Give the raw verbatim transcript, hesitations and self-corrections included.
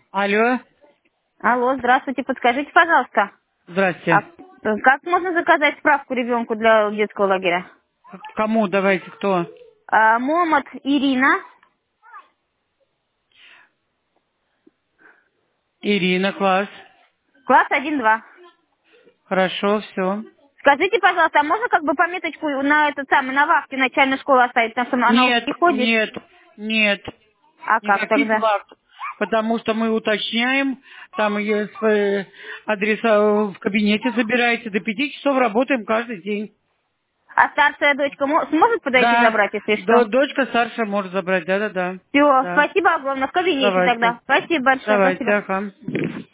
Алло, Алло, здравствуйте, подскажите, пожалуйста, а здрасте. как можно заказать справку ребенку для детского лагеря? К кому давайте, кто? А, Момот Ирина, Ирина, класс. класс один-два. Хорошо, все. Скажите, пожалуйста, а можно как бы пометочку на этот самый, на вахте начальной школы оставить, потому что она Нет, не ходит? нет, нет, А как никаких тогда? вахт. Потому что мы уточняем, там есть э, адреса в кабинете забираете, до пяти часов работаем каждый день. А старшая дочка мо- сможет подойти Да, забрать, если до- что? дочка старшая может забрать, да-да-да. Все, Да, спасибо огромное, в кабинете давайте. тогда. Спасибо большое, Давайте, спасибо. ага.